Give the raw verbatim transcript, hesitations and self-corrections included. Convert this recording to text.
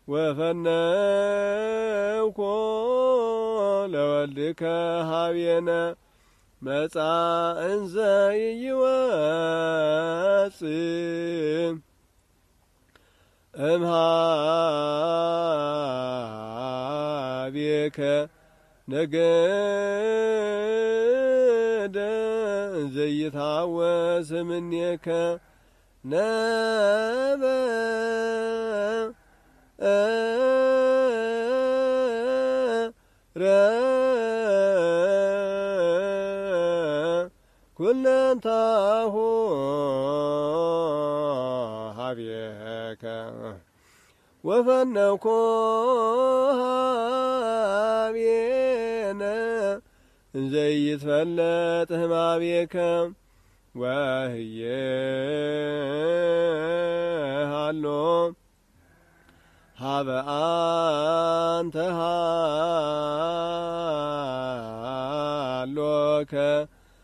ወፈነውኮ ለወልድከ ሀቤነ መጻ እንዘ ይወጽእ እምኀቤከ ነገደ እንዘ ይታወስ እምኔከ ነበረ ኩለንታሁ ኀቤከ ወፈነውኮ ኀቤነ እንዘ ይትፈለጥ እምኀቤከ ወህየሃሎ ሀበ አንተ ሃሎከ